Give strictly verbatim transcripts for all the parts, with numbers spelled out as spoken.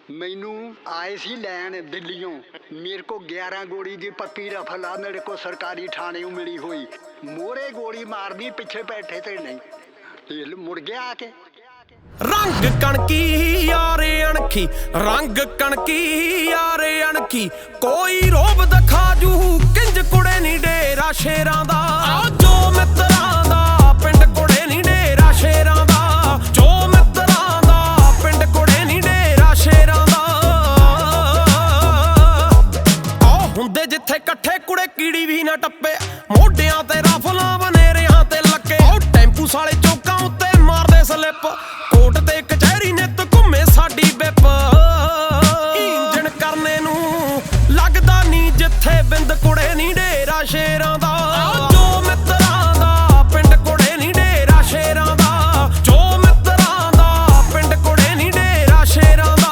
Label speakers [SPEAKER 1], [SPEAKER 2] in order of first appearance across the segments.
[SPEAKER 1] मैनू आए सी लैन दिल्लियों, मेरे को ग्यारह गोली की पक्की रफल आ मेरे को सरकारी थाने मिली हुई। मोरे गोली मारनी पिछे बैठे थे नहीं, मुड़ गया आके।
[SPEAKER 2] रंग कणकी यारे अणखी, रंग कणकी यारे अणखी, कोई रोब दिखा जू किंज कुड़े नी डेरा शेरां दा। जो मित्रां दा पिंड कुड़े नी डेरा शेरां दा, जो मित्रां दा पिंड कुड़े नी डेरा शेरां दा। आ हुंदे जिथे कट्ठे कुड़े कीड़ी भी ना टप्पे, मोढियां ते राफलां बनेरियां ते लक्के। ओ टैंपू साले चौकां उत्ते मारदे स्लिप, कोट ते कचहरी ने तो घुमे साडी बिप। इंजन करने नू लगदा नी जिथे बिंद कुड़े नी डेरा शेरां दा। जो मित्रां दा पिंड कुड़े नी डेरा शेरां दा, जो मित्रां दा पिंड कुड़े नी डेरा शेरां दा।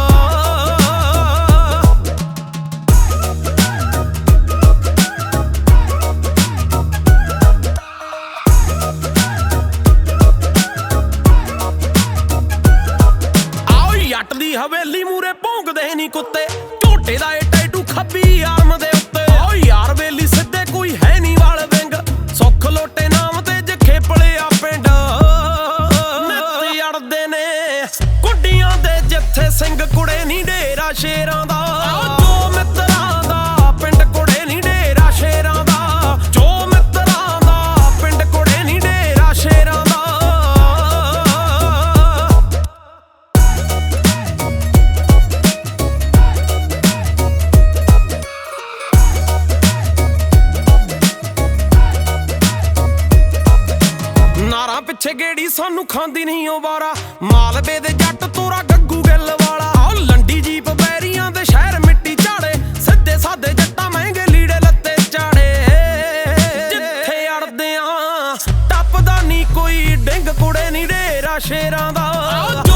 [SPEAKER 2] जट दी हवेली मूरे भौंकदे नी कुत्ते, झोटे दा ए टैटू खब्बी आर्म दे उत्ते। ओ यार वेली सिद्धे कोई है नी वाल विंग, सुख लोटे नाम ते जखे पलिया पिंड। नित अड़दे ने कुड्डियां दे जिथे सिंह कुड़े नी डेरा शेरां दा। जो मित्रां दा पिंड कुड़े नी डेरा शेरां दा, जो मित्रां दा पिंड कुड़े नी डेरा शेरां दा। नारा पिछे गेड़ी सानू खांदी नहीं ओ बारा, मालवे दे जट तोरा गग्गू गिल वाला। आओ लंडी जीप बैरियां दे शहर मिट्टी झाड़े, सिद्धे सादे जट्टा महंगे लीड़े लत्ते चाड़े। जिथे अड़दे आ टपदा नी कोई डिंग कुड़े नी डेरा शेरां दा।